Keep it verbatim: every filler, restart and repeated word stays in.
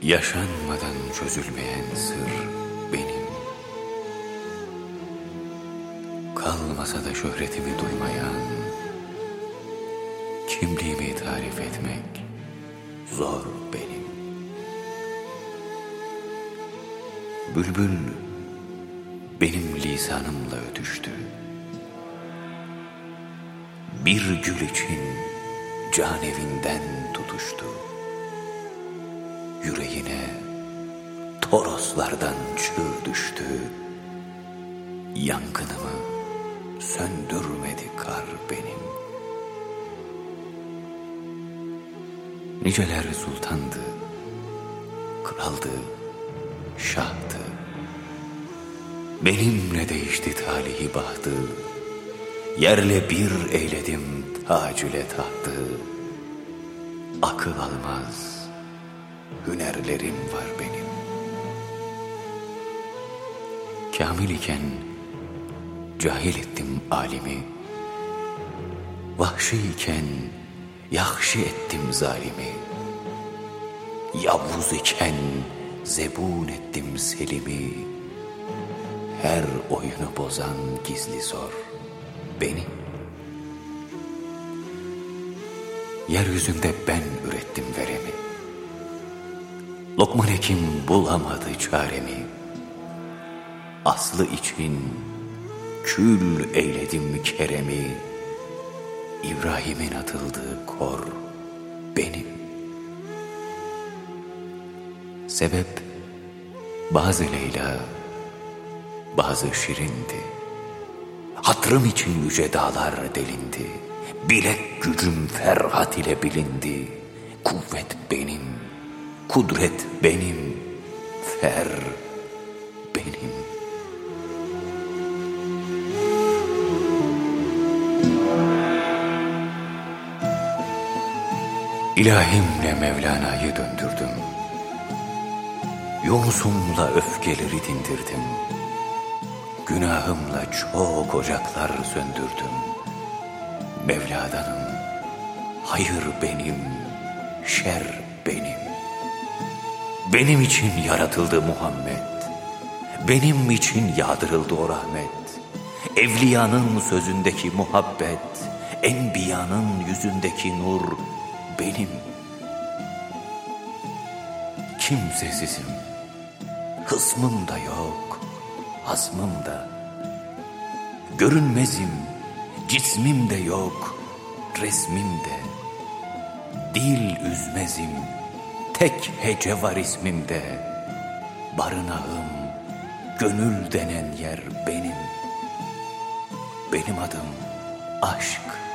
Yaşanmadan çözülmeyen sır benim. Kalmasa da şöhretimi duymayan, kimliğimi tarif etmek zor benim. Bülbül benim lisanımla ötüştü. Bir gül için can evinden tutuştu. Yüreğine Toroslardan çığ düştü. Yangınımı söndürmedi kar benim. Niceler sultandı, kraldı, şahtı. Benimle değişti talihi bahtı. Yerle bir eyledim tac ile tahtı. Akıl almaz hünerlerim var benim. Kamil iken cahil ettim alimi. Vahşi iken yahşi ettim zalimi. Yavuz iken zebun ettim selimi. Her oyunu bozan gizli zor benim. Yeryüzünde ben ürettim veremi. Lokman Hekim bulamadı çaremi. Aslı için kül eyledim keremi. İbrahim'in atıldığı kor benim. Sebep bazı Leyla, bazı Şirin'di. Hatırım için yüce dağlar delindi. Bilek gücüm Ferhat ile bilindi. Kuvvet benim, kudret benim, fer benim. İlahimle Mevlana'yı döndürdüm. Yunus'umla öfkeleri dindirdim. Günahımla çok ocaklar söndürdüm. Mevla'danım, hayır benim, şer benim. Benim için yaratıldı Muhammed. Benim için yağdırıldı o rahmet. Evliyanın sözündeki muhabbet, enbiyanın yüzündeki nur benim. Kimsesizim, hısmım da yok, hasmım da. Görünmezim, cismim de yok, resmim de. Dil üzmezim, tek hece var ismimde. Barınağım, gönül denen yer benim. Benim adım aşk.